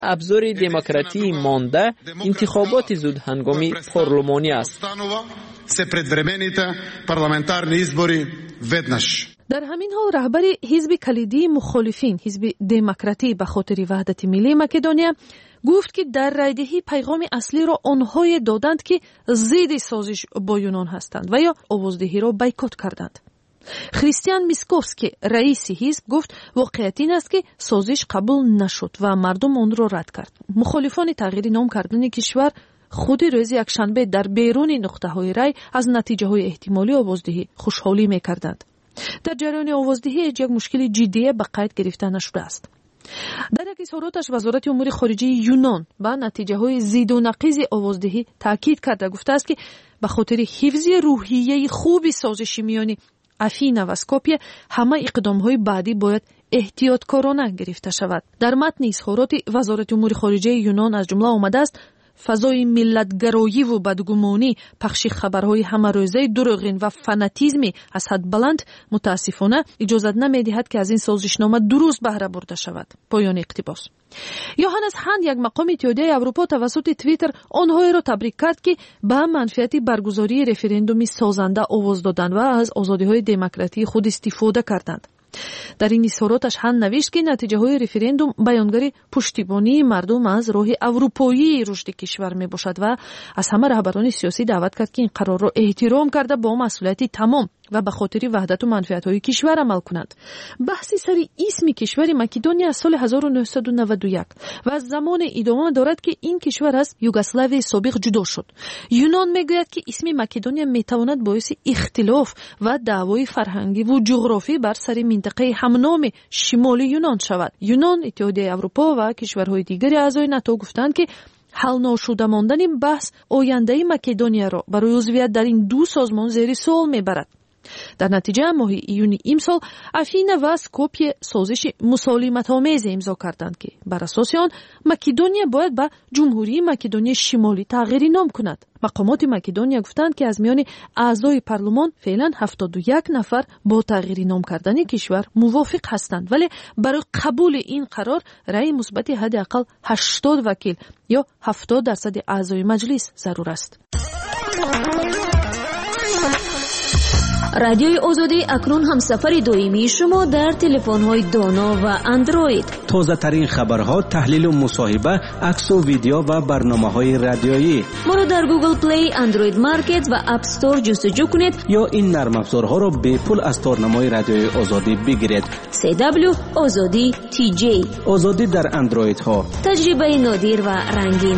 ابزار دموکراسی مانده انتخابات زود هنگامی پارلمانی است. در همین حال رهبر حزب کلیدی مخالفین حزب دموکراتی به خاطر وحدت ملی مکدونیا گفت که در رایدهی پیغام اصلی را آنهای دادند که ضد سازش با یونان هستند و یا آوازدهی را بایکوت کردند. خریستیان میسکوفسکی رئیس حزب گفت واقعیت این است که سازش قبول نشد و مردم آن را رد کرد. مخالفان تغییر نام کردن کشور خود روز یکشنبه در بیرون نقطه‌های رای از نتیجه‌های احتمالی آوازدهی خوشحالی می‌کردند. در جریان آوازدهی یک مشکل جدی به قید گرفته نشده است. در یک اظهاراتش وزارت امور خارجه یونان به نتیجه‌های زید و نقیض آوازدهی تاکید کرده گفته است که به خاطر حفظ روحیه خوب سازش میانی افینا و اسکوپیه همه اقدام‌های بعدی باید احتیاطکارانه گرفته شود. در متن اظهارات وزارت امور خارجه یونان از جمله آمده است فضای ملتگرایی و بدگمانی، پخش خبرهای همه‌روزه دروغین و فناتیزمی از حد بلند متاسفانه اجازه نمی‌دهد که از این سازشنامه درست بهره برده شود. پایان اقتباس. یوهانس هاند یک مقام اتحادیه اروپا توسط توییتر آنهایی را تبریک کرد که به منفعت برگزاری رفراندومی سازنده آواز دادند و از آزادی‌های دموکراتی خود استفاده کردند. در این اظهاراتش هاند نوشت که نتیجه های رفراندوم بیانگر پشتیبانی مردم از راه اروپایی رشد کشور می باشد و از همه رهبران سیاسی دعوت کرد که این قرار را احترام کرده با مسئولیت تمام و به خاطر وحدت و منفعت های کشور عمل کنند. بحثی سر اسم کشور مکدونیا از سال 1991 و از زمان ادامه دارد که این کشور از یوگسلاوی سابق جدا شد. یونان میگوید که اسم مکدونیا میتواند باعث اختلاف و دعوای فرهنگی و جغرافی بر سر منطقه همنام شمال یونان شود. یونان، اتحادیه اروپا و کشورهای دیگری اعضای ناتو گفتند که حل نشده ماندن بحث آینده مکدونیا را برای عضویت در این دو سازمان زیر سوال میبرد. در نتیجه ماه ایون امسال افینا و اسکوپیه سازش مسالمت‌آمیز امضا کردند که بر اساس آن مکدونیا باید به جمهوری مکدونیا شمالی تغییر نام کند. مقامات مکدونیا گفتند که از میان اعضای پارلمان فعلا 71 نفر با تغییر نام کردن کشور موافق هستند، ولی برای قبول این قرار رأی مثبت حداقل 80 وکیل یا 70% اعضای مجلس ضرور است. رادیوی آزادی اکنون همسفر دائمی شما در تلفن‌های دانا و اندروید. تازه ترین خبرها، تحلیل و مصاحبه، عکس و ویدیو و برنامه‌های رادیویی. ما را در گوگل پلی، اندروید مارکت و اپ استور جستجو کنید یا این نرم افزارها را به پول از تارنمای رادیوی آزادی بگیرید. CW آزادی TJ. آزادی در اندروید ها. تجربه نادر و رنگین.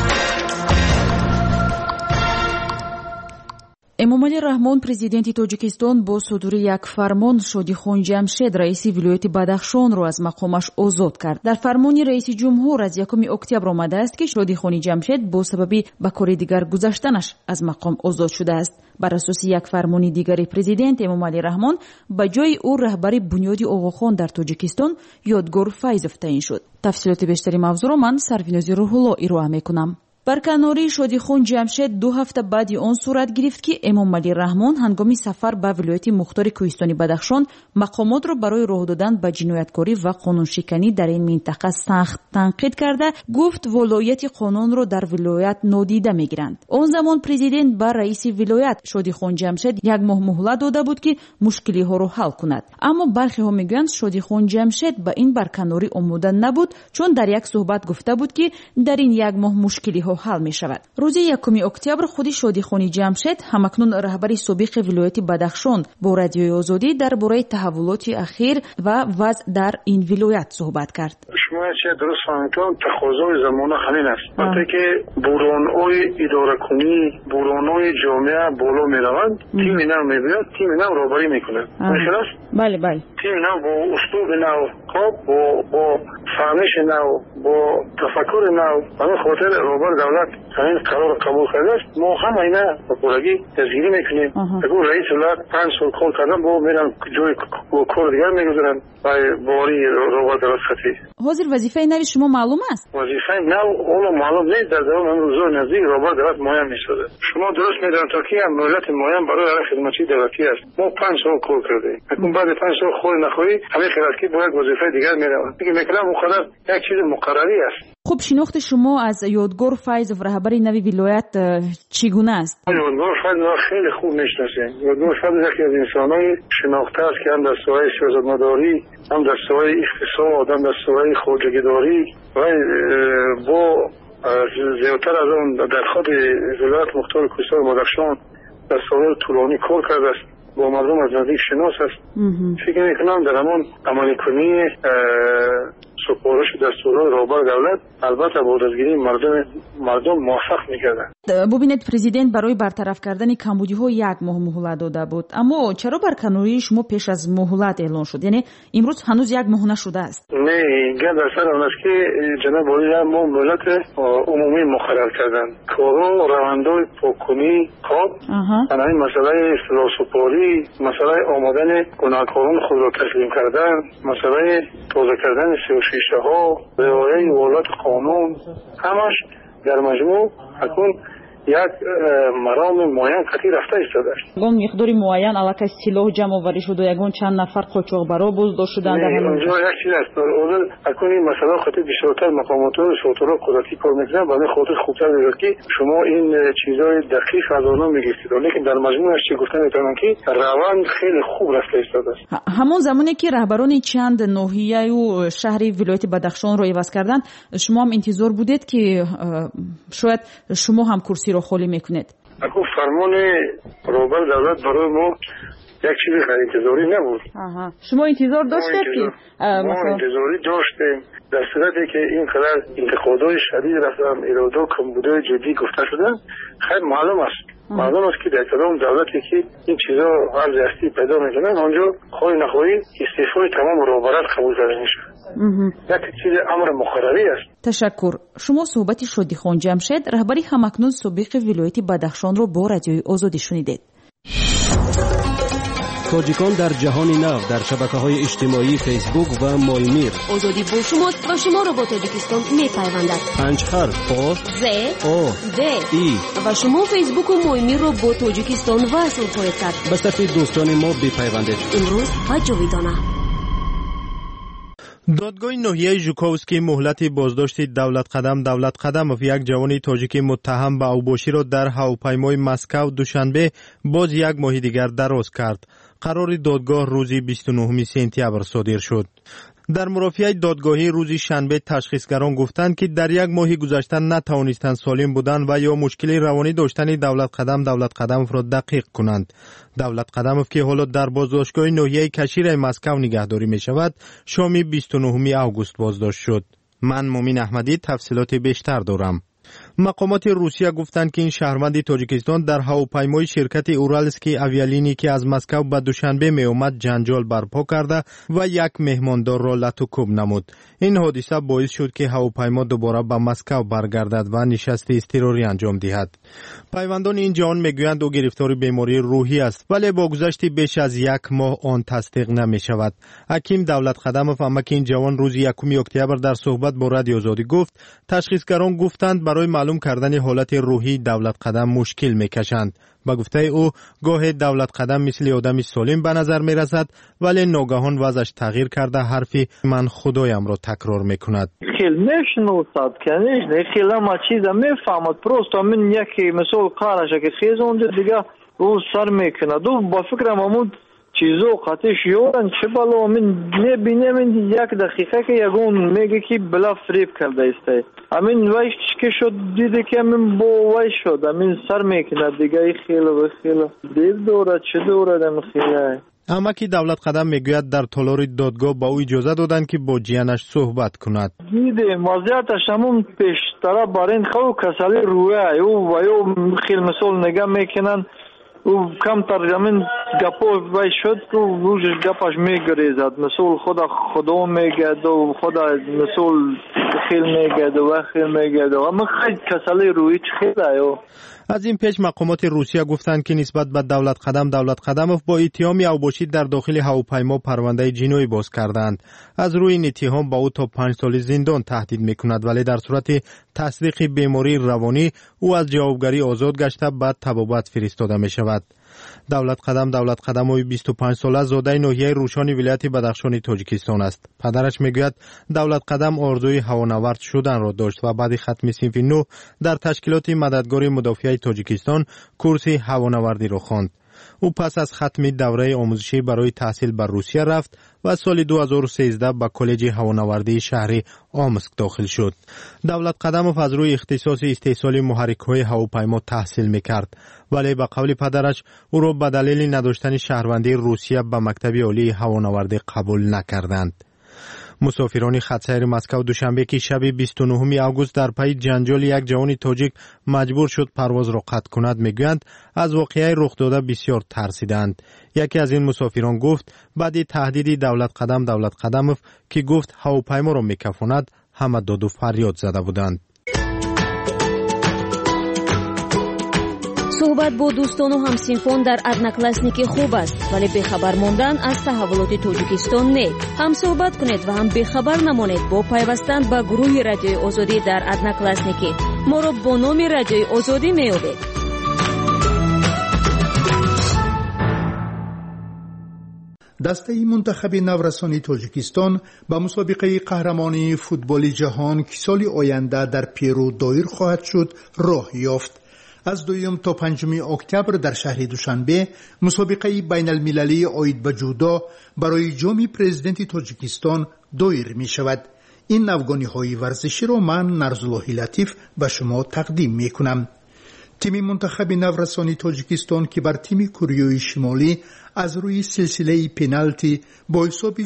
эмомалӣ раҳмон президенти тоҷикистон бо судури як фармон шодихон ҷамшед раиси вилояти бадахшонро аз мақомаш озод кард. дар фармони раиси ҷумҳур аз 1 октябр омадааст ки шодихони ҷамшед бо сабаби ба кори дигар гузаштанаш аз мақом озод шудааст. бар асоси як фармони дигари президент эмомалӣ раҳмон ба ҷои ӯ раҳбари бунёди оғохон дар тоҷикистон ёдгор файзов таъин шуд. тафсилоти бештари мавзӯъро ман сарвинози рӯҳулло ироа мекунам. барканории шодихон ҷамшед 2 ҳафта баъди он сурат гирифт ки эмомалӣ раҳмон ҳангоми сафар ба вилояти мухтори кӯҳистони бадахшон мақомотро барои роҳ додан ба ҷинояткорӣ ва қонуншиканӣ дар ин минтақа сахт танқид карда гуфт волояти қонунро дар вилоят нодида мегиранд. он замон президент ба раиси вилоят шодихон ҷамшед 1 моҳ муҳлат дода буд ки мушкилиҳоро ҳал кунад. аммо бархеҳо мегӯянд шодихон ҷамшед ба ин барканорӣ омода набуд, чун дар як суҳбат гуфта буд ки дар ин 1 моҳ мушкилиҳо حل می شود. روز 1 اکتبر خودی شادیخانی جمشید همکنون رهبری سابق ولایت بدخشان با رادیوی آزادی درباره تحولات اخیر و وضع در این ولایت صحبت کرد. شما چه درست فهمیدید تقاضای زمانه همین است. وقتی که بوران‌های اداره کنی، بوران‌های جامعه بالا میروند، تیم نو میاد، تیم نو رهبری میکنه. درست؟ بله بله. تیم نو با اسلوب نو، خب با فهمش نو، با تفکر نو، همین خاطر رهبر دولت همین قرار قبول کرده است. ما هم اینا با پولگی تسهیل میکنیم. اگر رئیس دولت 5 سال کار کردن با میرن جای کار دیگر میگذارن و باری رهبر دولت خطی. حاضر وظیفه نری شما معلوم است؟ وظیفه نو اون معلوم نیست. در زمان روزای نزدیک رهبر دولت معین میشده. شما درست میدونید تا که مهلت معین برای خدمتی دولتی است. ما 5 سال کار کردیم. اگر بعد 5 سال خود نخوری همین خیراتی باید وظیفه دیگر میرون. دیگه میکنم اون قدر یک چیز مقرری است. خب شناخت شما از یادگار فیض رهبر نوی ولایت چگونه است؟ یادگار فیض خیلی خوب میشناسیم. یادگار فیض یکی از انسان‌های شناخته است که هم در ساحه سیاستمداری، هم در ساحه اقتصاد، هم در ساحه خواجگیداری و با زیادتر از آن در خود ولایت مختار کوهستان بدخشان در سال‌های طولانی کار کرده است. با مردم از نزدیک شناس است. فکر میکنم در همان عملی کنی سپارش دستورات رهبر دولت البته با دستگیری مردم موفق میکردند. ببینید پرزیدنت برای برطرف کردن کمبودی‌ها 1 ماه مهلت داده بود، اما چرا برکناری شما پیش از مهلت اعلان شد؟ یعنی امروز هنوز 1 ماه نشده است. نه، گپ اصلا اون است که جناب عالی ما مهلت عمومی مقرر کردند. کارها روندهای پاککنی خواب، همین مسئله فلاسفاری، مسئله آمدن گناهکاران خود را تسلیم کردن، مسئله تازه کردن 36 ها، رعایت اولویت قانون، همش در مجموع اکنون یک مرام معین قطعی رفته ایستاده است. اون مقداری معین علاقه سلاح جمع آوری شده، یگان چند نفر قاچاقبرا بازداشت شدند. اونجا یک چیز است. اون اکنون این مسئله خاطر بیشتر مقامات و سلطات قدرتی کار میکنن، برای خاطر خوبتر میگه که شما این چیزای دقیق از اونها میگیرید، لیکن در مجموع چی گفتن میتونن که روند خیلی خوب رفته ایستاده است. همون زمانی که رهبران چند ناحیه و شهر ولایت بدخشان رو عوض کردن، شما هم انتظار بودید که شاید شما هم کرسی رو خالی میکنید؟ اكو فرمان رهبر دولت برای ما یک چیز انتظاری نبود. شما انتظار داشتید که ما انتظاری داشتیم در صورتی که این قدر انتقادهای شدید رفتن، اراده و کمبودهای جدی گفته شده، خیلی معلوم است که در کدام دولتی که این چیزا هر جستی پیدا میکنن آنجا خواهی نخواهی استعفای تمام رهبران قبول کرده میشه. یک چیز امر مقرری است. تشکر. شما صحبت شادیخان جمشید رهبری همکنون سابق ولایت بدخشان رو با رادیوی آزادی شنیدید. تاجیکان در جهان نو در شبکه‌های اجتماعی فیسبوک و مایمیر. آزادی با شماست و شما را با تاجیکستان می‌پیوندد. 5 حرف آ ز او د ای و شما فیسبوک و مایمیر را با تاجیکستان وصل خواهید کرد. به صفحه دوستان ما بپیوندید. امروز و جاویدانه. دادگاه ناحیه ژوکووسکی مهلت بازداشت دولت قدموف یک جوان تاجیک متهم به اوباشی را در هواپیمای مسکو دوشنبه باز 1 ماه دیگر دراز کرد. قرار دادگاه روز 29 سپتامبر صادر شد. در مرافعه دادگاهی روز شنبه تشخیصگران گفتند که در 1 ماه گذشته نتوانستند سالم بودند و یا مشکل روانی داشتن دولت قدموف را دقیق کنند. دولت قدموف که حالا در بازداشتگاه ناحیه کشیر مسکو نگهداری می شود، شام 29 آگوست بازداشت شد. من مومین احمدی تفصیلات بیشتر دارم. مقامات روسیه گفتند که این شهروند تاجیکستان در هواپیمای شرکت اورالسکی اویالینی که از مسکو به دوشنبه می آمد جنجال برپا کرده و 1 مهماندار را لطوکوب نمود. این حادثه باعث شد که هواپیما دوباره به مسکو برگردد و نشست اضطراری انجام دهد. پیوندان این جوان میگویند او گرفتار بیماری روحی است، ولی با گذشت بیش از 1 ماه آن تصدیق نمی شود. حکیم دولت قدموف امک این جوان روز 1 اکتبر در صحبت با رادیو آزادی گفت تشخیصگران گفتند برای معلوم کردن حالت روحی دولت قدم مشکل میکشند. با گفته او گاه دولت قدم مثل آدمی سالم به نظر می رسد، ولی ناگهان وضعش تغییر کرده حرفی من خدایم را تکرار میکند. خیلی نشنوستد کنیش خیلی ما چیزا میفهمد پروستا من یکی مسئول کارش که خیز اونجا دیگه او سر میکنه دو با فکرم همون چیزو قطعش یورن چه بالا من نبینم این 1 دقیقه که یگون میگه که بلا فریب کرده استه همین وایش که شد دیده که من با وای شد همین سر میکنه دیگه خیلی دید دوره چه دوره دم خیلی. اما که دولت قدم میگوید در تالار دادگاه با او اجازه دادن که با جیانش صحبت کند. دیده مازیاتش همون پیشتره بارین خو کسالی روی او و یو خیلی مسئول نگه میکنن او کم ترجمین گپو وای شد که روزش گپاش میگریزد مسئول خدا میگد و خدا مسئول خیل میگد و خیل میگد و اما خیلی کسالی روی خیلی آیو. از این پیش مقامات روسیه گفتند که نسبت به دولت قدموف با اتهام اوباشی در داخل هواپیما پرونده جنایی باز کردند. از روی این اتهام با او تا 5 سال زندان تهدید میکند، ولی در صورت تصدیق بیماری روانی او از جوابگری آزاد گشته بعد تبابت فرستاده می شود. دولت قدم 25 ساله زاده ناحیه روشان ولایت بدخشان تاجیکستان است. پدرش میگوید دولت قدم آرزوی هوانورد شدن را داشت و بعد ختم صنف 9 در تشکیلات مددگار مدافع تاجیکستان کورس هوانوردی را خواند. او پس از ختم دوره آموزشی برای تحصیل بر روسیه رفت و سال 2013 به کالج هوانوردی شهر آمسک داخل شد. دولت قدموف از روی اختصاص استحصال محرک‌های هواپیما تحصیل می‌کرد، ولی به قول پدرش او را به دلیل نداشتن شهروندی روسیه به مکتب عالی هوانوردی قبول نکردند. مسافران خطسیر مسکو دوشنبه که شب 29 آگوست در پی جنجال یک جوان تاجیک مجبور شد پرواز را قطع کند میگویند از واقعه رخ داده بسیار ترسیدند. یکی از این مسافران گفت بعد تهدید دولت قدموف که گفت هواپیما را میکفاند همه داد و فریاد زده بودند. صحبت با دوستان و همسنفان در одноклассники خوب است، ولی بخبر ماندن از تحولات تاجیکستان نه. هم صحبت کنید و هم بخبر نمانید با پیوستن به گروه رادیوی آزادی در одноклассники. ما را با نام رادیوی آزادی میابید. دسته منتخب نورسانی تاجیکستان به مسابقه قهرمانی فوتبال جهان که سال آینده در پیرو دایر خواهد شد راه یافت. از 2 تا 5 اکتبر در شهر دوشنبه مسابقه بین المللی عاید به جودو برای جام پرزیدنت تاجیکستان دایر می شود. این نوگانی های ورزشی را من نرزالله لطیف به شما تقدیم می کنم. تیم منتخب نورسانی تاجیکستان که بر تیم کوریای شمالی از روی سلسله پنالتی با حساب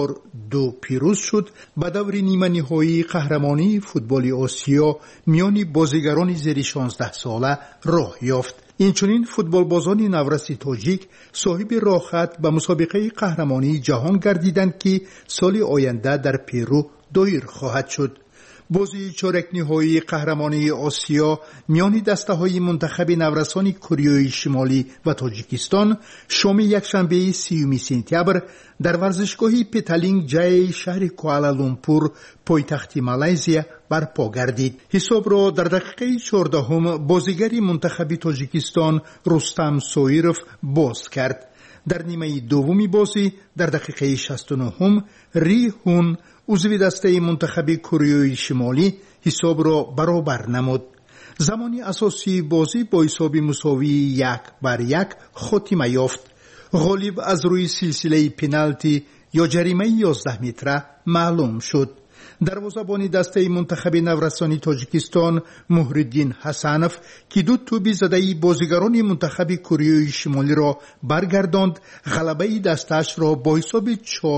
4-2 پیروز شد، به دور نیمه نهایی قهرمانی فوتبال آسیا میان بازیگران زیر 16 ساله راه یافت. اینچنین فوتبال بازان نورسی تاجیک صاحب راه خط به مسابقه قهرمانی جهان گردیدند که سال آینده در پیرو دایر خواهد شد. بازی چهارک نهایی قهرمانی آسیا میان دسته‌های منتخب نورسان کوریای شمالی و تاجیکستان شام یکشنبه 30 سپتامبر در ورزشگاه پتالینگ جای شهر کوالالامپور پایتخت مالزیا برپا گردید. حساب را در دقیقه 14 بازیگر منتخب تاجیکستان رستم سویروف باز کرد. در نیمه دومی بازی در دقیقه 69 ری هون عضو دسته منتخب کوریای شمالی حساب را برابر نمود. زمانی اساسی بازی با حساب مساوی 1-1 خاتمه یافت. غالب از روی سلسله پنالتی یا جریمه 11 متره معلوم شد. دروازه‌بان دسته منتخب نورسانی تاجیکستان محردین حسنوف که 2 توپ زده بازیگران منتخب کوریای شمالی را برگرداند، غلبه دستش را با حساب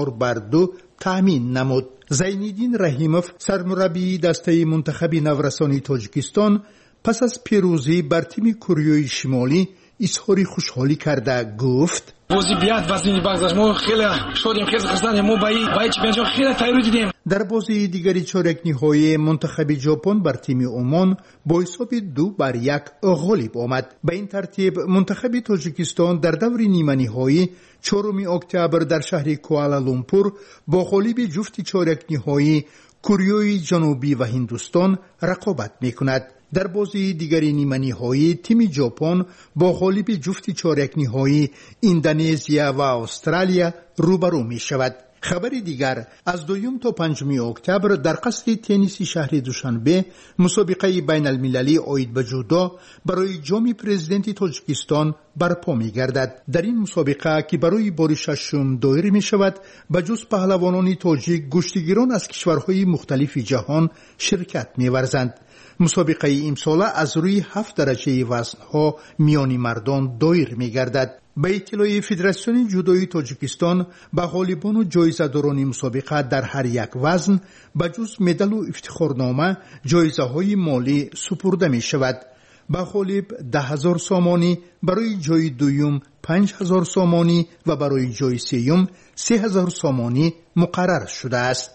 4-2 تأمین نمود. زینالدین رحیموف سرمربی دسته منتخب نورسانی تاجیکستان پس از پیروزی بر تیم کوریای شمالی اظهار خوشحالی کرده گفت بازی بیاد وزنی بازش ما خیلی شدیم، خیلی خوشحالیم، ما با چمپیونشیپ خیلی تیاری دیدیم. در بازی دیگری چهارک نهایی منتخب ژاپن بر تیم عمان با حساب 2-1 غالب آمد. به این ترتیب منتخب تاجیکستان در دور نیمه نهایی 4 اکتبر در شهر کوالالامپور با غالب جفت چهارک نهایی کوریای جنوبی و هندوستان رقابت میکند. در بازی دیگری نیمه نهایی تیم ژاپن با غالب جفت چهارک نهایی اندونزیا و استرالیا روبرو می شود. خبر دیگر از 2 تا 5 اکتبر در قصر تنیس شهر دوشنبه مسابقه بین المللی عاید به جودو برای جام پرزیدنت تاجیکستان برپا می گردد. در این مسابقه که برای بار 6 دایر می شود به جز پهلوانان تاجیک گشتیگیران از کشورهای مختلف جهان شرکت می ورزند. مسابقه امساله از روی 7 درجه وزنها میان مردان دایر می گردد. به اطلاع فدراسیون جودوی تاجیکستان به غالبان و جایزه‌داران مسابقه در هر یک وزن به جز مدال و افتخارنامه جایزه‌های مالی سپرده می شود. به غالب 10,000 سامانی، برای جای دوم 5,000 سامانی و برای جای سوم 3,000 سامانی مقرر شده است.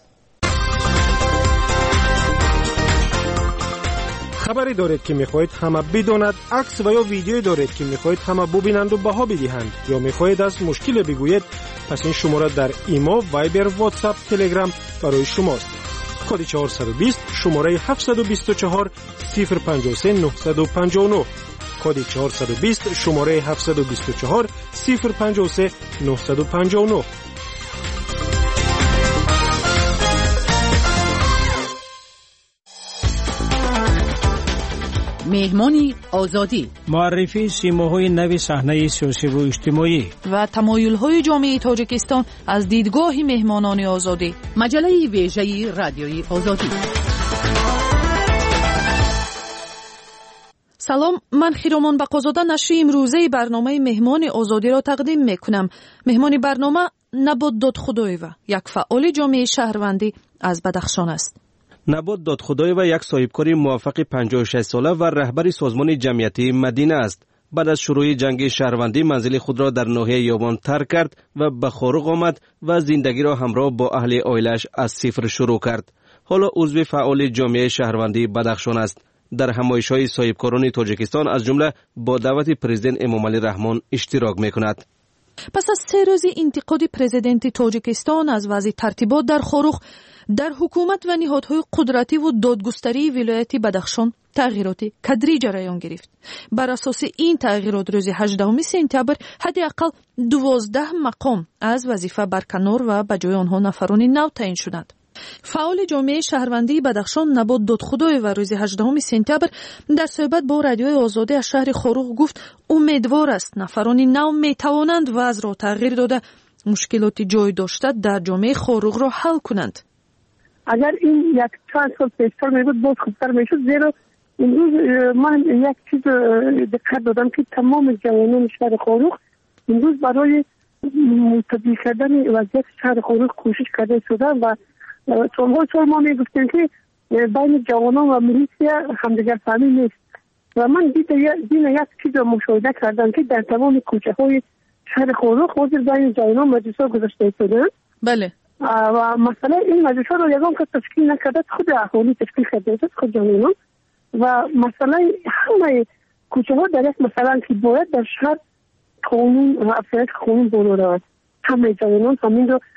خبری دارید که میخواهید همه بداند، عکس و یا ویدیویی دارید که میخواهید همه ببینند و بها بدهند، یا میخواهید از مشکل بگویید، پس این شماره در ایما، وایبر، واتساپ، تلگرام برای شماست. کد 420 شماره 724 053 959. کد 420 شماره 724 053 959. مهمانی آزادی، معرفی سیماهای نو صحنه سیاسی و اجتماعی و تمایل‌های جامعه تاجیکستان از دیدگاه مهمانان آزادی. مجله ویژه رادیوی آزادی. سلام، من خیرامان بقازاده نشر امروزه برنامه مهمان آزادی را تقدیم میکنم. مهمان برنامه نبات دادخدایوه، یک فعال جامعه شهروندی از بدخشان است. نبات دادخدایوه یک صاحبکار موفق 56 ساله و رهبر سازمان جمعیتی مدینه است. بعد از شروع جنگ شهروندی منزل خود را در ناحیه یابان ترک کرد و به خارق آمد و زندگی را همراه با اهل عائله‌اش از صفر شروع کرد. حالا عضو فعال جامعه شهروندی بدخشان است. در همایش‌های صاحبکاران تاجیکستان از جمله با دعوت پرزیدنت امامعلی رحمان اشتراک می‌کند. پس از 3 روز انتقاد پرزیدنت تاجیکستان از وضع ترتیبات در خاروخ، در حکومت و نهادهای قدرتی و دادگستری ولایت بدخشان تغییرات کدری جریان گرفت. بر اساس این تغییرات روز 18 سپتامبر حداقل 12 مقام از وظیفه برکنار و به جای آنها نفران نو تعیین شدند. فعال جامعه شهروندی بدخشان نبات دادخدایوه روز 18 سپتامبر در صحبت با رادیوی آزادی از شهر خاروخ گفت امیدوار است نفران نو میتوانند وضع را تغییر داده مشکلات جای داشته در جامعه خاروخ را حل کنند. اگر این یک چند سال پیشتر میبود باز خوبتر میشد، زیرا امروز من یک چیز دقت دادم که تمام جوانان شهر خاروخ امروز برای تبدیل کردن وضعیت شهر خاروخ کوشش کرده شدن و سال ما میگفتیم که بین جوانان و میلیشیا همدیگر فهمی نیست و من دیدم یک چیز مشاهده کردم که در تمام کوچه های شهر خاروخ حاضر بین جوانان مجلس‌ها گذاشته شدن. بله. و مثلا این مجلس‌ها رو یگان که تشکیل نکرده خود اهالی تشکیل کرده شد، خود جوانان و مثلا همه کوچه ها در یک مثلا که باید در شهر قانون و افزایش قانون بالا رود، همه جوانان همین رو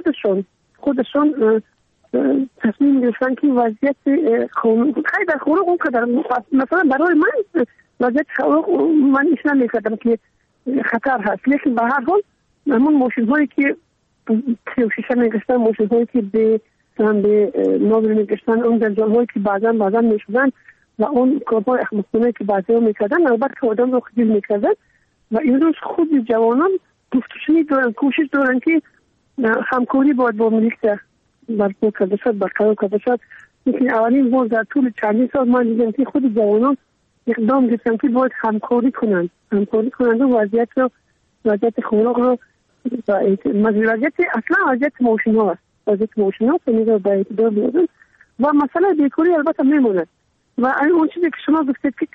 خودشان تصمیم گرفتن که وضعیت قانون خیلی در خاروخ اون قدر مثلا برای من وضعیت خاروخ من ایش نمی‌کردم که خطر هست، لیکن به هر حال همون ماشین هایی که شیشه میگشتن، ماشین هایی که به نابل میگشتن، اون درجان هایی که بعضا میشدن و اون کارهای احمقانه که بعضی ها میکردن البته آدم رو خجل میکردن و این روز خود جوانان گفتشنی دارن، کوشش دارن که همکاری باید با میلیشیا برقرار کرده شد. لیکن اولین بار در طول چندین سال من دیدم که خود جوانان اقدام گرفتن که باید همکاری کنند و وضعیت خاروخ رو وضعیت اصلا وضعیت ماشین ها رو به اعتدال بیارن و مسئله بیکاری البته میموند و اون چیزی که شما گفتید که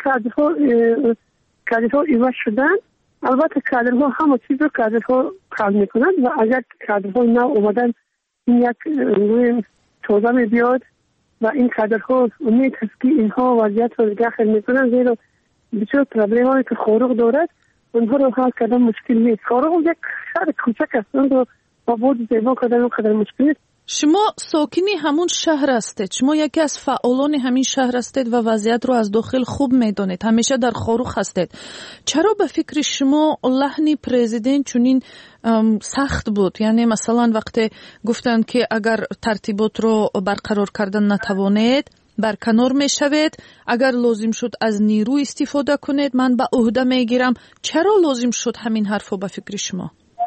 کادرها ایواز شدن، البته کادرها همه چیز رو کادرها حل میکنند و اگر کادرها نو اومدن این یک روی توضیح میبیاد و این کادرها امید هست که اینها وضعیت رو داخل میکنن، زیرا بسیار پرابلم هایی که خاروخ دارد اونها رو حل کردن مشکل نیست. خاروخ یک شهر کوچک است، اون رو با بود زیبا کردن اون قدر مشکل نیست. شما ساکنی همون شهر هستید، شما یکی از فعالان همین شهر هستید و وضعیت رو از داخل خوب میدونید، همیشه در خاروخ هستید. چرا به فکر شما لحن پرزیدنت چنین سخت بود؟ یعنی مثلا وقتی گفتن که اگر ترتیبات رو برقرار کردن نتوانید برکنار میشوید، اگر لازم شد از نیرو استفاده کنید من به عهده میگیرم، چرا لازم شد همین حرفو به فکر شما؟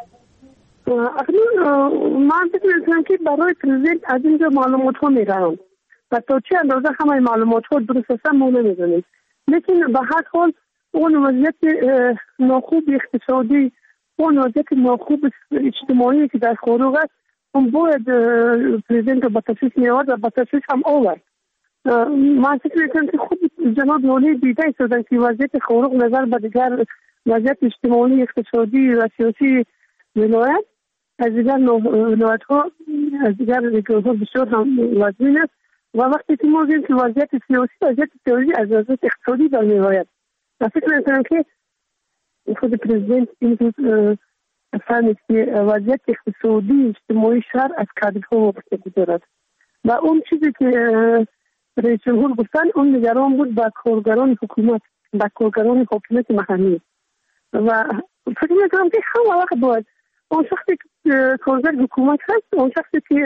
من فکر میکنم که برای پرزیدنت از اینجا معلومات ها میرم و تا چه اندازه همه معلومات ها درست هستن ما نمیدونیم، لیکن به هر حال اون وضعیت ناخوب اقتصادی، اون وضعیت ناخوب اجتماعی که در خاروخ است اون باید پرزیدنت رو به تصویب میآورد و به تصویب هم آورد. من فکر میکنم که خود جناب نولی دیده شدن که وضعیت خاروخ نظر به دیگر وضعیت اجتماعی اقتصادی و سیاسی ولایت از دیگر ولایت ها از دیگر ریاست‌ها بسیار هم وزین است و وقتی که ما دیدیم که وضعیت سیاسی از وضعیت اقتصادی در میآید و فکر میکنم که خود پرزیدنت این روز فهمید که وضعیت اقتصادی اجتماعی شهر از کادرها وابستگی دارد و اون چیزی که رئیس جمهور گفتن اون نگران بود با کارگران حکومت به کارگران حکومت محلی و فکر میکنم که همه وقت باید اون شخصی که کارگر حکومت هست، اون شخصی که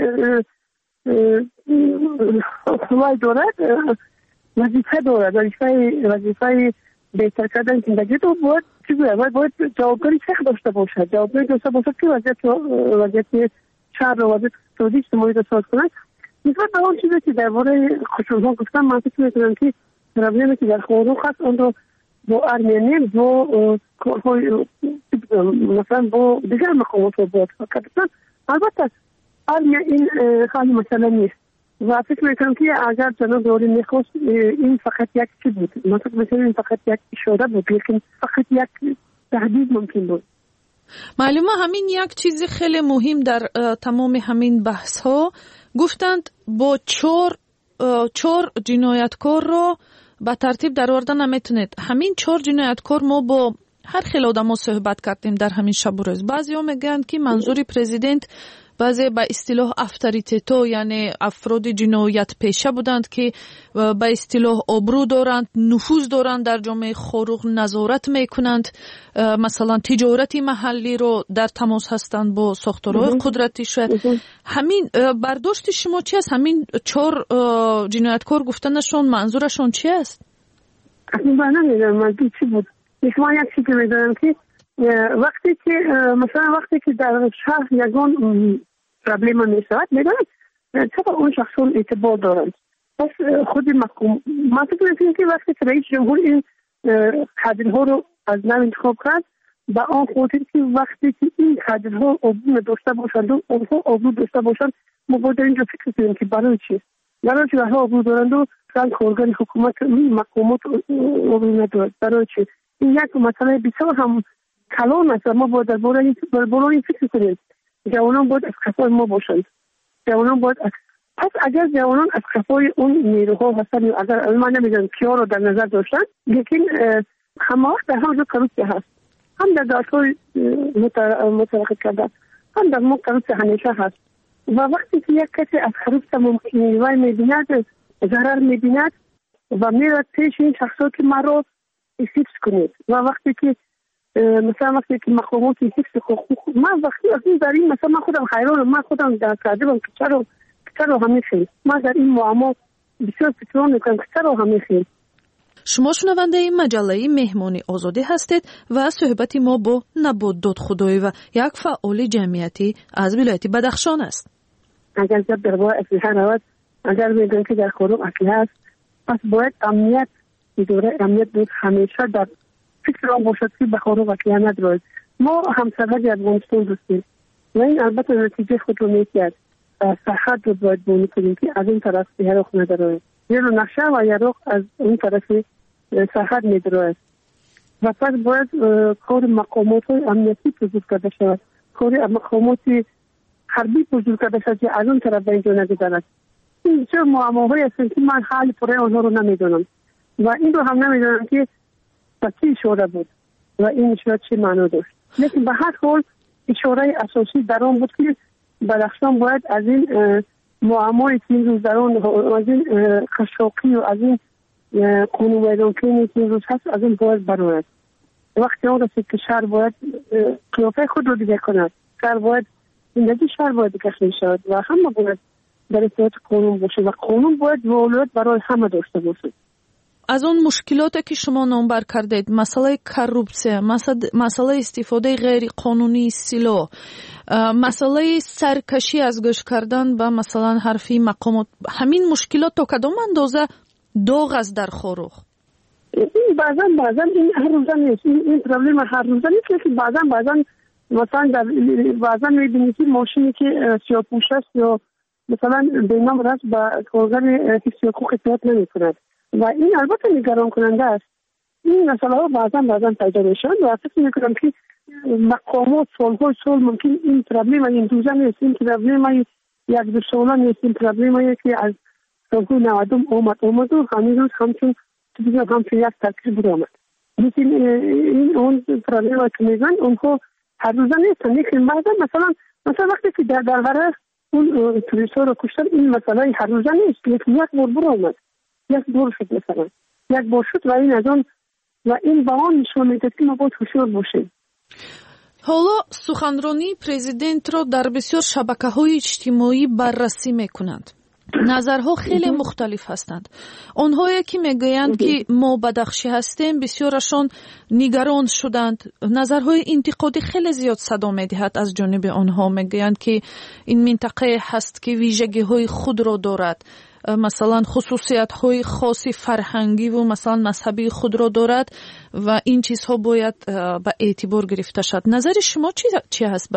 حکومت دارد وظیفه دارد، وظیفه بهتر کردن زندگی رو باید جوابداری سخت داشته باشد، جوابداری داشته باشد که وضعیت شهر و وضعیت اقتصادی اجتماعی را ساز کند. نسبت به آن چیزی که درباره خشونت‌ها گفتم، من فکر می‌کنم که پروبلمی که در خارج هست اون رو با ارمنی با مثلا با دیگر مقامات رو باید کرد. البته ارمنی این خیلی مسئله نیست و فکر میکنم که اگر جناب دوری میخواست این فقط یک چی بود، من فکر میکنم این فقط یک اشاره بود، لیکن فقط یک تهدید ممکن بود. معلومه همین یک چیز خیلی مهم در تمام همین بحث ها گفتند با چهار جنایتکار رو به ترتیب در آوردن نمیتونید. همین 4 جنایتکار ما با هر خیلی آدم ها صحبت کردیم در همین شب و روز. بعضی ها میگن که منظور پرزیدنت بعضی به اصطلاح افتریتیتو یعنی افراد جنایت پیشه بودند که به اصطلاح آبرو دارند، نفوذ دارند در جامعه خاروق، نظارت میکنند، مثلا تجارتی محلی رو در تماس هستند با ساختارهای قدرتیش. همین برداشت شما چی است؟ همین 4 جنایتکار گفتنشون منظورشون چی است؟ من نمیدونم منظور چی بود. من یک چیزی میدونم که وقتی که مثلا وقتی که در شهر یگان پرابلم میشود میدونید چطور اون شخصون اعتبار دارند. پس خود من فکر میکنم که وقتی که رئیس جمهور این کادرها رو از نو انتخاب کرد به آن خاطر که وقتی که این کادرها عبور داشته باشند و اونها عبور داشته باشند ما باید اینجا فکر کنیم که برای چی اونها عبور دارند و کارگر حکومت مقامات عبور ندارد. برای چی این یک مسئله بسیار هم کلان است. ما باید درباره این فکر کنیم. جوانان باید از کفای ما باشند. پس اگر جوانان از کفای اون نیروها هستند، اگر من نمیدونم کیا رو در نظر داشتن، لیکن همه وقت در همونجا کروسیه هست، هم در دادگاه متوقف کردن، هم در ما کروسیه همیشه هست و وقتی که یک کسی از کروسیه نیروی میبیند، ضرر میبیند و میرد پیش این شخصا که ما رو حفظ کنید و وقتی که مثلا وقتی که مقامات حفظ حقوق من وقتی از این در این مثلا من خودم حیرانم، من خودم در کردم که چرا همیشه من در این معما بسیار فکر میکنم که چرا همیشه. شما شنونده این مجله مهمانی آزادی هستید و صحبت ما با نبات دادخدایی و یک فعال جمعیتی از ولایت بدخشان است. اگر جب درباره اسلحه رود، اگر میگن که در خاروق اسلحه است، پس باید امنیت اداره امنیت بود همیشه در فکر آن باشد که به خاروق اسلحه ندارد. ما همسرحد افغانستان دوستیم و این البته نتیجه خود رو میکرد. سرحد رو باید بونی کنیم که از این طرف یه رخ ندارد، یه رو نقشه و یه رخ از این طرف سرحد میدارد و پس باید کار مقامات های امنیتی بزرگ کرده شود، کار مقامات حربی بزرگ کرده شود که از اون طرف به اینجا نگذرد. این چه معماهای هستند که من حال پره آنها رو نمیدونم و این رو هم نمیدونم که با چی اشاره بود و این اشاره چی معنا داشت. لیکن به هر حال اشاره اساسی در آن بود که بدخشان باید از این معمای که این روز در آن از این خشاقی و از این قانون ویرانکنی که این روز هست از این باید برآید. وقتی آن رسید که شهر باید قیافه خود رو دیگه کند، شهر باید زندگی شهر باید کشف شود و همه باید در اطاعت قانون باشه و قانون باید ولایت برای همه داشته باشه. از اون مشکلاتی که شما نامبر کردید، مسئله کروپسیه، مسئله استفاده غیر قانونی سلاح، مسئله سرکشی از گوش کردن به مثلا حرفی مقامات، همین مشکلات تا کدام اندازه داغ است در خاروق؟ این بعضا این هر روزه نیست، این پرابلم هر روزه نیست که بعضا مثلا بعضا میبینید که ماشینی که سیاه‌پوش است یا مثلا بینام راست با کارگر حفظ حقوق اطاعت نمی‌کند و این البته نگران کننده است. این مسئله ها بعضا پیدا میشن و فکر میکنم که مقامات سال ممکن این پرابلم این روزه نیست، این پرابلم یک دو ساله نیست، این پرابلم که از سالهای 90 آمد و همین روز همچون یک ترکیب آمد. لیکن این اون پرابلم که میگن اونها هر روزه نیستن، لیکن بعضا مثلا وقتی که در غرب اون توریست ها رو کشتن این مسئله هر روزه نیست، لیکن یک بار آمد، یک بار شد مثلا یک بار شد و این از اون و این به آن نشان میدهد که ما باید هوشیار باشیم. حالا سخنرانی پرزیدنت را در بسیار شبکه‌های اجتماعی بررسی میکنند. نظرها خیلی مختلف هستند. آنهایی که میگویند که ما بدخشی هستیم بسیارشان نگران شدند. نظرهای انتقادی خیلی زیاد صدا میدهد از جانب آنها. میگویند که این منطقه هست که ویژگی‌های خود را دارد، مثلا خصوصیت‌های خاصی فرهنگی و مثلا مذهبی خود را دارد و این چیزها باید به اعتبار گرفته شد. نظر شما چی هست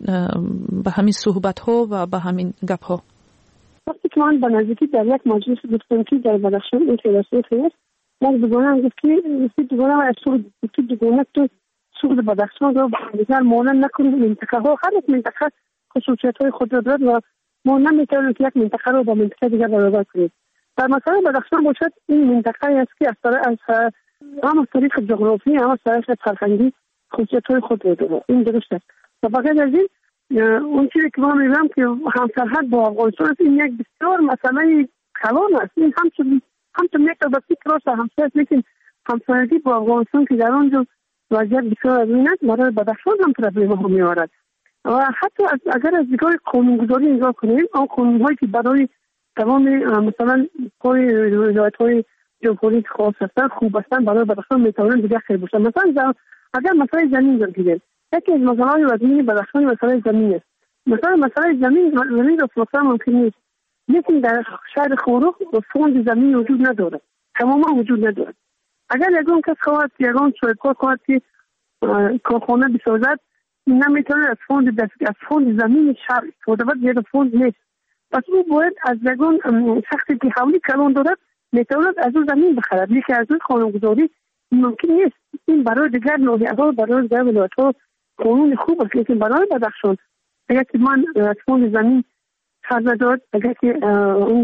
به همین صحبت‌ها و به همین گپ‌ها؟ وقتی که من به نزدیکی در یک مجلس گفتم که در بدخشان این فیلسوف هست، من دوگانه گفت که دوگانه از دوگانه تو سوق بدخشان رو بسیار مانند نکنید. منطقه ها هر یک منطقه خصوصیت های خود را دارد و ما نمیتونیم که یک منطقه رو با منطقه دیگر برابر کنیم. در مثلا بدخشان باشد این منطقه است که از هم طریق جغرافی هم از طریق فرهنگی خصوصیت های خود را دارد. این درست است. و بغیر از این اون چیزی که ما می‌بینم که همسرحد با افغانستان است، این یک بسیار مسئله کلان است. این همچون یک بسیط راست همسایه است، لیکن همسایگی با افغانستان که در آنجا وضعیت بسیار عظیم است برای بدخشان هم پرابلم ها می‌آورد. و حتی اگر از دیدگاه قانونگذاری نگاه کنیم، آن قانون‌هایی که برای تمام مثلا ولایت‌های جمهوری خاص هستند خوب هستند برای بدخشان می‌توانند دیگر خیر باشند. مثلا اگر مسئله زمین بگیریم، یکی از مسائل وزنی بدخشان مسئله زمین است. مسئله زمین را فروختن ممکن نیست، لیکن در شهر خورخ فوند زمین وجود ندارد، تماما وجود ندارد. اگر یگان کس خواهد یگان صاحبکار خواهد که کارخانه بسازد، نمیتواند از فوند زمین شهر استفاده کنند، زیرا فوند نیست. پس او باید از یگان شخصی که حولی کلان دارد میتواند از او زمین بخرد، لیکن از او قانونگذاری ممکن نیست. این برای دیگر ناحیه‌ها، برای دیگر ولایت‌ها قانون خوب است، لیکن برای بدخشان اگر که من از فوند زمین خرج داد، اگر که اون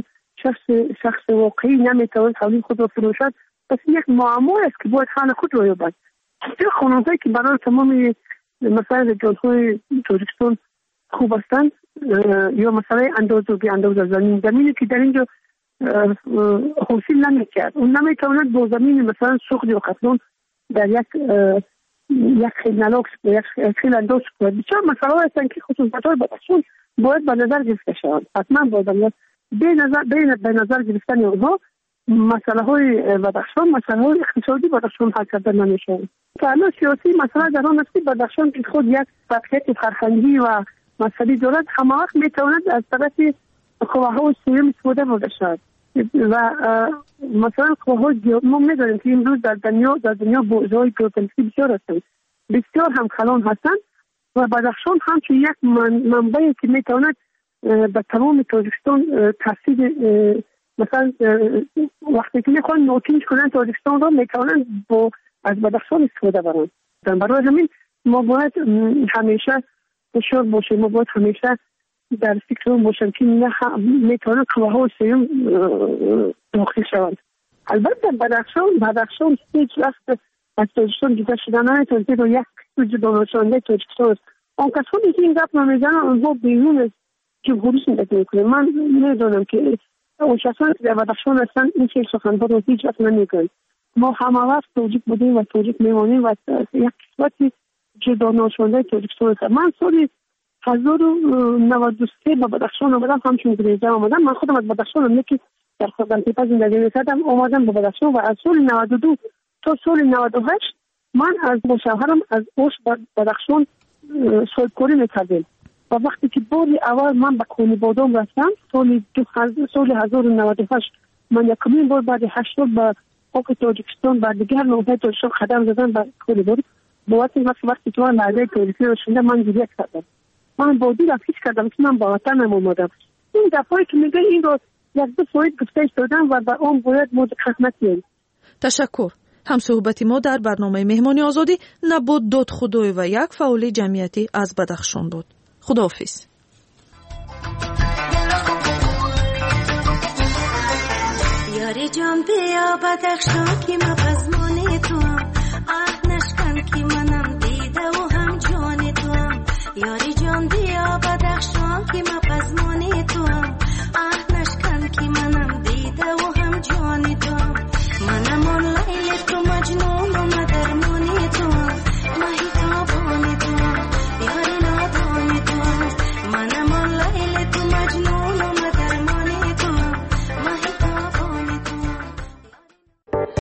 شخص واقعی نمیتواند حولی خود را فروشد، پس یک معما است که باید حل خود را یابد. این قانون‌هایی که برای تمام مثلا جان‌های تاجیکستان خوب هستند، یا مثلا اندازه زمینی که در اینجا حاصل نمی‌کرد، اون نمیتواند با زمین مثلا سوخت یا قطلون در یک خیلی نلاکس یک خیلی انداز کنید. بسیار مسئله هستند که خصوصیت‌های بدخشان باید به نظر گرفته شوند. حتما باید به نظر گرفتن اونها مسئله های بدخشان، مسئله های اقتصادی بدخشان حل کرده نمیشوند. فعلا سیاسی مسئله در آن است که بدخشان که خود یک فرقیت فرهنگی و مذهبی دارد، همه وقت میتواند از طرف قواهای سوم استفاده برده شود. و مثلا قواهای ما میدانیم که امروز در دنیا بورژهای ژئوپلیتیکی بسیار هستند، بسیار هم کلان هستند و بدخشان همچون یک منبعی که میتواند به تمام تاجیکستان تاثیر، مثلا وقتی که میخوان نوچینج کنن تاجیکستان را میتوانند از بدخشان استفاده برند. برای همین ما باید همیشه هوشیار باشیم، ما باید همیشه در فکر باشیم که میتوانند قواهای سوم داخل شوند. البته بدخشان هیچ وقت از تاجیکستان جدا شدن نمیتواند و یک جدا نشانده تاجیکستان است. آن کسانی که این گپ نمیزنن آنها بیرون از جمهوری زندگی میکنند. من نمیدانم که اون کسانی که در بدخشان هستند این چیز سخنها رو هیچ وقت نمیگن. ما همه وقت تاجیک بودیم و تاجیک میمانیم و یک قسمتی جدا نشانده تاجیکستان است. من سال 1993 به بدخشان آمدم، همچون گریزه آمدم. من خودم از بدخشان هم که در خزانتیپه زندگی میکردم آمدم به بدخشان و از سال 92 تا سال 98 من از با شوهرم از اوش بدخشان صاحبکاری میکردیم. و وقتی که باری اول من به کونی بادام رفتم سال 1998 من یکمین بار بعد 8 سال به خاک تاجیکستان و دیگر نوحه تاجیکستان قدم زدم به کونی بادام. وقتی که من نرده تاریخی رو شنیدم من گریه کردم. من با دیر افیش کردم که من با وطنم اومدم. این دفعه که میگه این رو یک دو سوید گفتش دادم و به آن باید ما خدمت کنیم. تشکر. هم صحبتی ما در برنامه مهمانی آزادی نبود داد خدای و یک فعال جمعیتی از بدخشان بود. خداحافظ. یاری جان بیا بدخشان که ما پزمانه تو